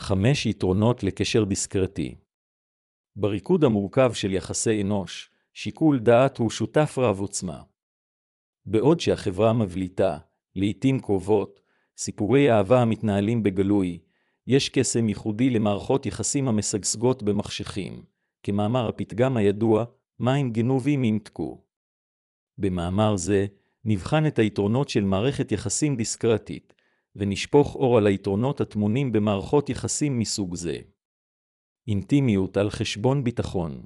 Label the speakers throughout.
Speaker 1: 5 יתרונות לקשר דיסקרטי. בריקוד המורכב של יחסי אנוש, שיקול דעת הוא שותף רב עוצמה. בעוד שהחברה מבליטה, לעתים קרובות, סיפורי אהבה המתנהלים בגלוי, יש קסם ייחודי למערכות יחסים המשגשגות במחשכים, כמאמר הפתגם הידוע, מים גנובים ימתקו. במאמר זה, נבחן את היתרונות של מערכת יחסים דיסקרטית, ונשפוך אור על היתרונות הטמונים במערכות יחסים מסוג זה. אינטימיות על חשבון ביטחון.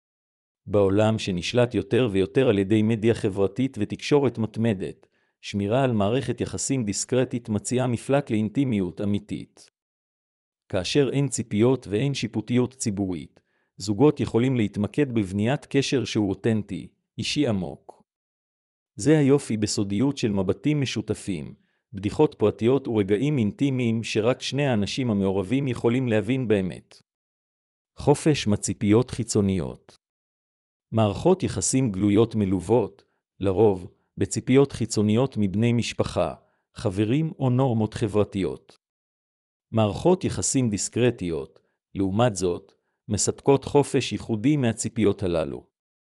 Speaker 1: בעולם שנשלט יותר ויותר על ידי מדיה חברתית ותקשורת מתמדת, שמירה על מערכת יחסים דיסקרטית מציעה מפלט לאינטימיות אמיתית. כאשר אין ציפיות ואין שיפוטיות ציבורית, זוגות יכולים להתמקד בבניית קשר שהוא אותנטי, אישי עמוק. זה היופי בסודיות של מבטים משותפים, בדיחות פרטיות ורגעים אינטימיים שרק שני האנשים המעורבים יכולים להבין באמת. חופש מציפיות חיצוניות. מערכות יחסים גלויות מלוות, לרוב, בציפיות חיצוניות מבני משפחה, חברים או נורמות חברתיות. מערכות יחסים דיסקרטיות, לעומת זאת, מספקות חופש ייחודי מהציפיות הללו.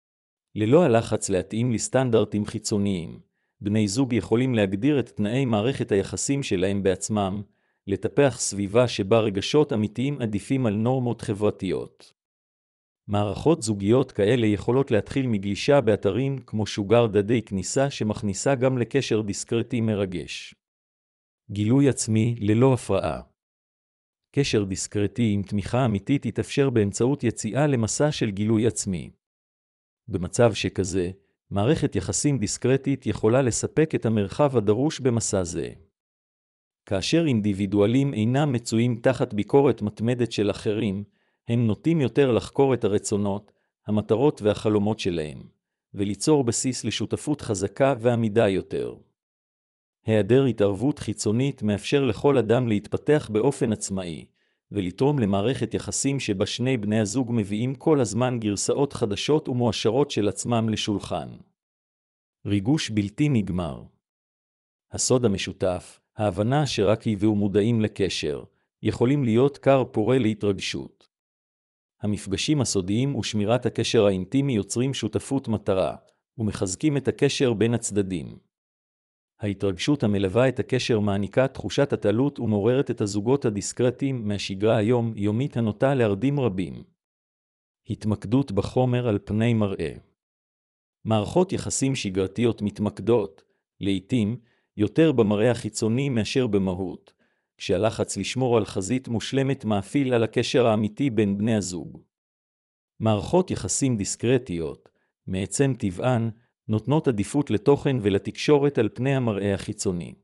Speaker 1: ללא הלחץ להתאים לסטנדרטים חיצוניים, בני זוג יכולים להגדיר את תנאי מערכת היחסים שלהם בעצמם, לטפח סביבה שבה רגשות אמיתיים עדיפים על נורמות חברתיות. מערכות זוגיות כאלה יכולות להתחיל מגלישה באתרים כמו שוגר דדי כניסה שמכניסה גם לקשר דיסקרטי מרגש. גילוי עצמי ללא הפרעה. קשר דיסקרטי עם תמיכה אמיתית יתאפשר באמצעות יציאה למסע של גילוי עצמי. במצב שכזה, מערכת יחסים דיסקרטית יכולה לספק את המרחב הדרוש במסע זה. כאשר אינדיבידואלים אינם מצויים תחת ביקורת מתמדת של אחרים, הם נוטים יותר לחקור את הרצונות, המטרות והחלומות שלהם, וליצור בסיס לשותפות חזקה ועמידה יותר. היעדר התערבות חיצונית מאפשר לכל אדם להתפתח באופן עצמאי, ולתרום למערכת יחסים שבה שני בני הזוג מביאים כל הזמן גרסאות חדשות ומואשרות של עצמם לשולחן. ריגוש בלתי נגמר. הסוד המשותף, ההבנה שרק הביאו מודעים לקשר, יכולים להיות כר פורה להתרגשות. המפגשים הסודיים ושמירת הקשר האינטימי יוצרים שותפות מטרה, ומחזקים את הקשר בין הצדדים. ההתרגשות המלווה את הקשר מעניקה תחושת התעלות ומעוררת את הזוגות הדיסקרטיים מהשגרה היום-יומית הנוטה להרדים רבים. התמקדות בחומר על פני מראה. מערכות יחסים שגרתיות מתמקדות, לעתים, יותר במראה החיצוני מאשר במהות, כשהלחץ לשמור על חזית מושלמת מאפיל על הקשר האמיתי בין בני הזוג. מערכות יחסים דיסקרטיות, מעצם טבען, נותנות עדיפות לתוכן ולתקשורת על פני המראה החיצוני.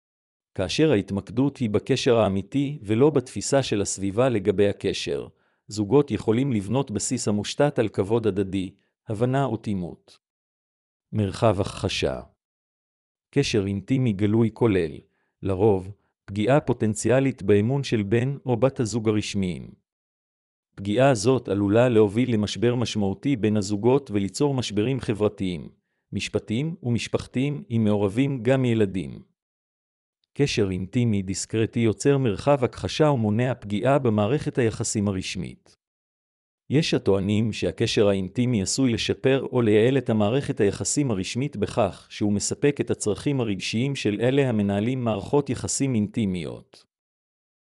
Speaker 1: כאשר ההתמקדות היא בקשר האמיתי ולא בתפיסה של הסביבה לגבי הקשר, זוגות יכולים לבנות בסיס המושתת על כבוד הדדי, הבנה ותימות. מרחב הכחשה. קשר אינטימי גלוי כולל, לרוב, פגיעה פוטנציאלית באמון של בן או בת הזוג הרשמיים. פגיעה הזאת עלולה להוביל למשבר משמעותי בין הזוגות וליצור משברים חברתיים, משפטיים ומשפחתיים עם מעורבים גם ילדים. קשר אינטימי דיסקרטי יוצר מרחב הכחשה ומונע פגיעה במערכת היחסים הרשמית. יש הטוענים שהקשר האינטימי עשוי לשפר או לייעל את המערכת היחסים הרשמית בכך שהוא מספק את הצרכים הרגשיים של אלה המנהלים מערכות יחסים אינטימיות.